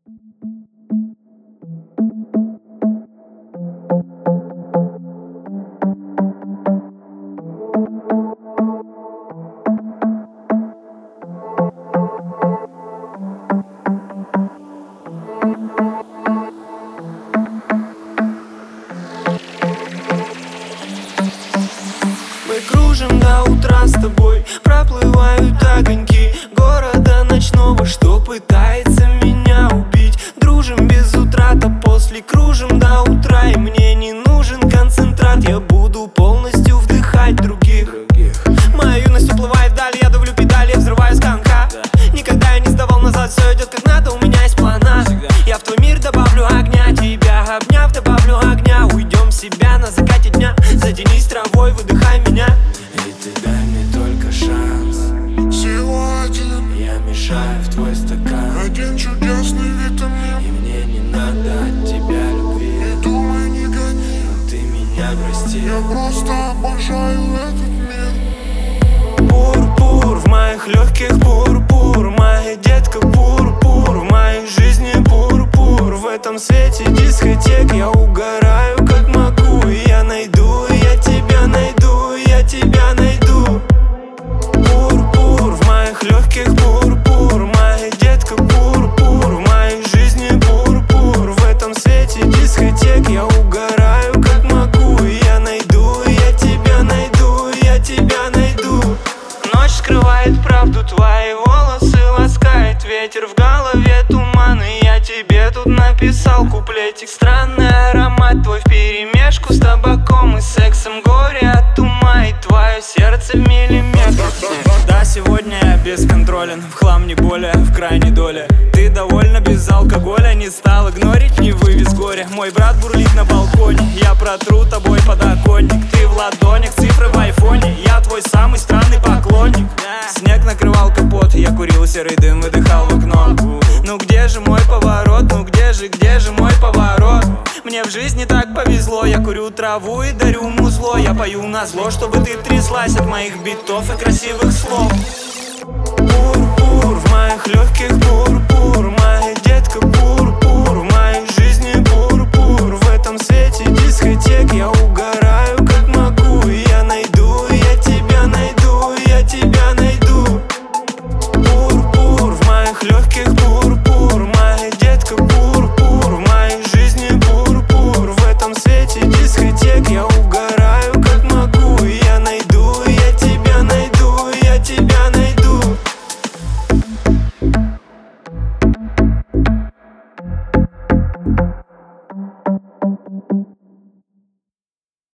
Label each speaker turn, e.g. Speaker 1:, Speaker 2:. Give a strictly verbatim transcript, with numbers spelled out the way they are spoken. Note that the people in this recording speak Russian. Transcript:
Speaker 1: Мы кружим до утра с тобой, проплывают огоньки города ночного, что пытается меня убить. Дружим без утрата, после кружим до утра, и мне не нужен концентрат. Я буду полностью вдыхать других. Моя юность уплывает вдаль, я давлю педали, я взрываюсь конка. Никогда я не сдавал назад, все идет как надо, у меня есть плана. Я в твой мир добавлю огня, тебя обняв, добавлю огня. Уйдем в себя на закате дня, затянись травой, выдыхай меня.
Speaker 2: И ты дай мне только шанс.
Speaker 3: Всего один.
Speaker 2: Я мешаю в твой стакан.
Speaker 3: Один чудесный витамин.
Speaker 2: И мне не надо от тебя любви.
Speaker 3: Не думай, не гони.
Speaker 2: Но ты меня прости.
Speaker 3: Я просто обожаю этот мир.
Speaker 1: Пур-пур в моих легких, пур-пур. Моя детка, пур-пур. В моей жизни пур-пур. В этом свете дискотек я угораю как могу. И я найду, и я тебя найду, и я тебя найду. Пур-пур в моих легких, пур-пур. Моя детка, пур-пур. В моей жизни пур-пур. В этом свете дискотек я угораю как могу. И я найду, и я тебя найду, и я тебя найду. Ночь скрывает правду, твои волосы ласкает ветер, в голове туман, и я тебе тут написал куплетик. Странный аромат твой вперемешку с табаком и сексом, горе от ума, и твое сердце в миллиметрах. Да, сегодня я бесконтролен, в хлам не более, в крайней доле. Ты довольно без алкоголя, не стал игнорить, не вывез горе. Мой брат бурлит на балконе, я протру тобой подоконник. Ты в ладонях, цифры в айфоне, я твой самый странный поклонник. Снег накрывал капот, я курил серый дым, выдыхал в окно. Ну где же мой поворот, ну где же, где же мой поворот? Мне в жизни так повезло, я курю траву и дарю музло. Я пою назло, чтобы ты тряслась от моих битов и красивых слов. Пур-пур в моих легких, пур-пур. Моя